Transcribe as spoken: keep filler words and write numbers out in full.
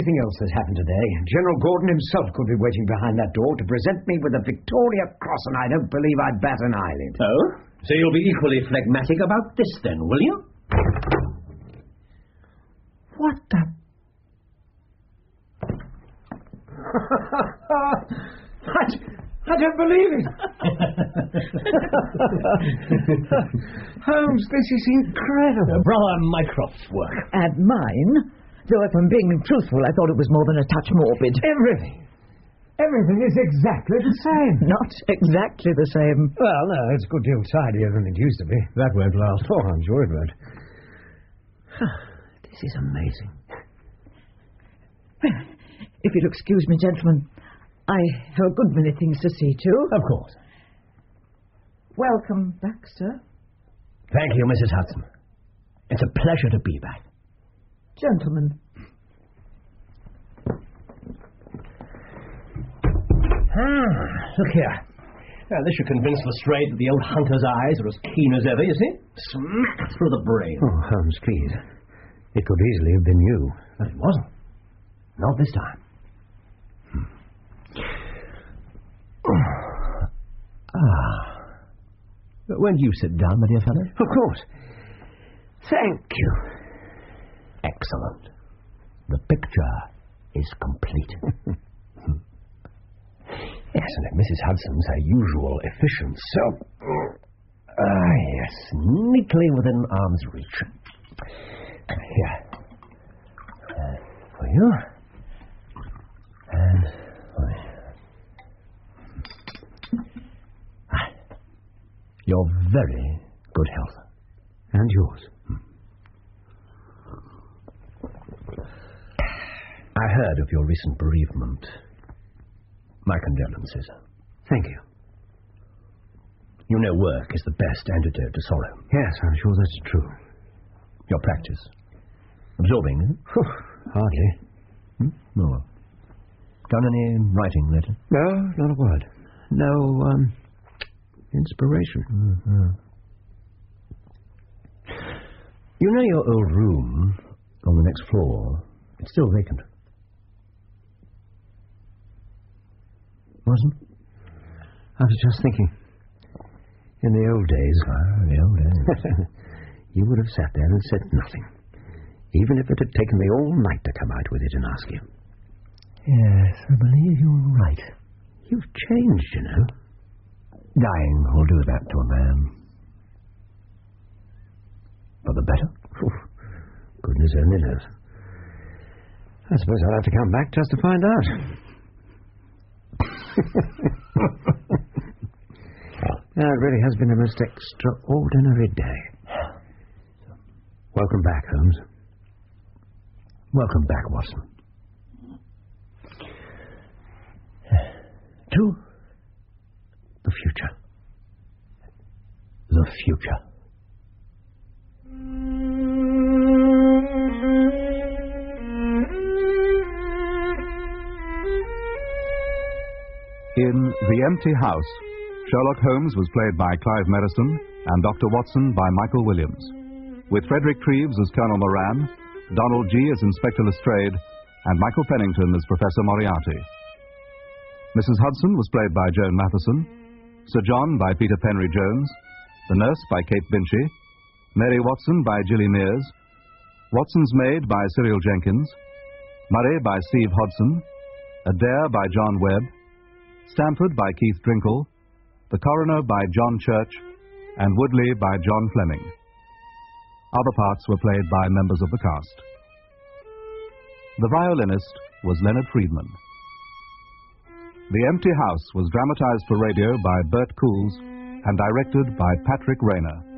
anything else that's happened today, General Gordon himself could be waiting behind that door to present me with a Victoria Cross, and I don't believe I'd bat an eyelid. Oh? So you'll be equally phlegmatic about this then, will you? What the... I, I don't believe it. Holmes, this is incredible. Brother Mycroft's work. And mine, though if I'm being truthful, I thought it was more than a touch morbid. Everything. Everything is exactly the same. Not exactly the same. Well, no, it's a good deal tidier than it used to be. That won't last. Oh, I'm sure it won't. This is amazing. If you'll excuse me, gentlemen, I have a good many things to see to. Of course. Welcome back, sir. Thank you, Missus Hudson. It's a pleasure to be back. Gentlemen. Ah, look here. Now, this should convince Lestrade that the old hunter's eyes are as keen as ever, you see? Smack through the brain. Oh, Holmes, please. It could easily have been you. But it wasn't. Not this time. Ah. When do you sit down, my dear fellow? Of course. Thank you. Excellent. The picture is complete. Yes, and if Missus Hudson's her usual efficient self... Ah, yes, neatly within arm's reach. Here. Uh, for you. And for me. Ah, your very good health. And yours. I heard of your recent bereavement. My condolences. Thank you. You know work is the best antidote to sorrow. Yes, I'm sure that's true. Your practice. Absorbing, is it? Hardly. Hmm? No. Done any writing lately? No, not a word. No, um, inspiration. Mm-hmm. You know your old room on the next floor? It's still vacant. Wasn't? I was just thinking. In the old days... Ah, the old days. You would have sat there and said nothing. Even if it had taken me all night to come out with it and ask you. Yes, I believe you're right. You've changed, you know. Dying will do that to a man. For the better? Oof. Goodness only knows. I suppose I'll have to come back just to find out. It really has been a most extraordinary day. Welcome back, Holmes. Welcome back, Watson. To the future. The future. In The Empty House, Sherlock Holmes was played by Clive Merrison and Doctor Watson by Michael Williams, with Frederick Treves as Colonel Moran, Donald G. as Inspector Lestrade, and Michael Pennington as Professor Moriarty. Missus Hudson was played by Joan Matheson, Sir John by Peter Penry Jones, the nurse by Kate Binchy, Mary Watson by Gilly Mears, Watson's maid by Cyril Jenkins, Murray by Steve Hodson, Adair by John Webb, Stamford by Keith Drinkle, the coroner by John Church, and Woodley by John Fleming. Other parts were played by members of the cast. The violinist was Leonard Friedman. The Empty House was dramatized for radio by Bert Coules and directed by Patrick Rayner.